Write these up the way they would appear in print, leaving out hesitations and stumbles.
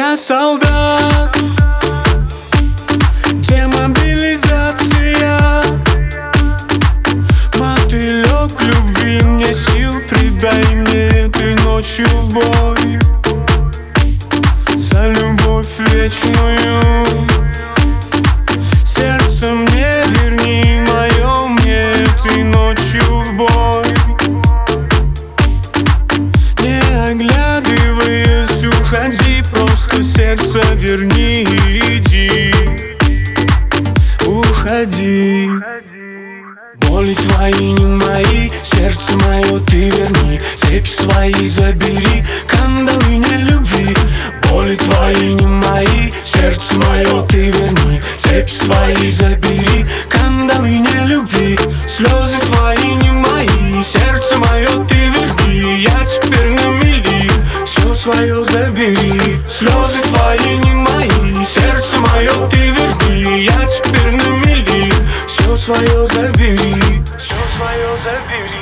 Я солдат, демобилизация. Мотылек любви, мне сил придай мне ты ночью в бой. За любовь вечную сердце мне верни мое, мне ты ночью в бой. Не оглядываясь, уходи, просто сердце верни, иди, уходи. Боли твои не мои, сердце мое ты верни, цепь свои забери, кандалы не любви. Боли твои не мои, сердце мое ты верни, цепь свои забери, кандалы не любви. Слезы твои не мои, сердце мое ты верни, я теперь на мели, все свое забери. Слезы твои не мои, сердце мое ты верни, я теперь на мели, все свое забери, все свое забери.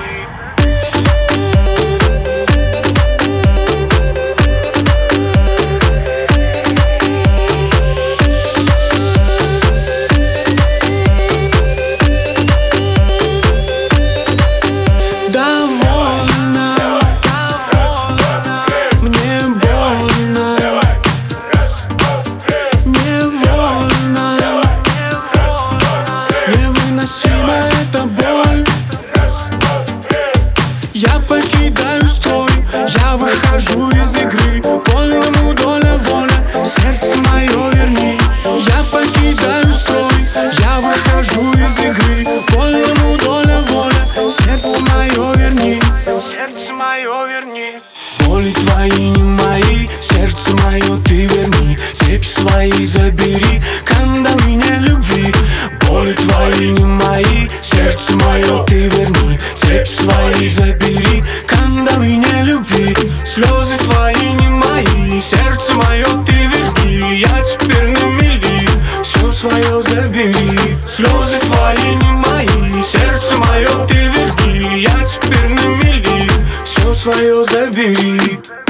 Эта боль. Я покидаю строй, я выхожу из игры. Вольному доля воля, сердце мое верни. Я покидаю строй, я выхожу из игры. Вольному доля воля, сердце мое верни, сердце мое верни. Боли твои не мои, сердце мое ты верни, цепь свои забери, кандалы не любви. Боли твои не мои, сердце мое ты верни, цепь свои забери, кандалы не любви. Слезы твои не мои, сердце мое ты верни, я теперь на мели, все свое забери. Слезы твои не мои, сердце мое ты верни, я теперь на мели, все свое забери.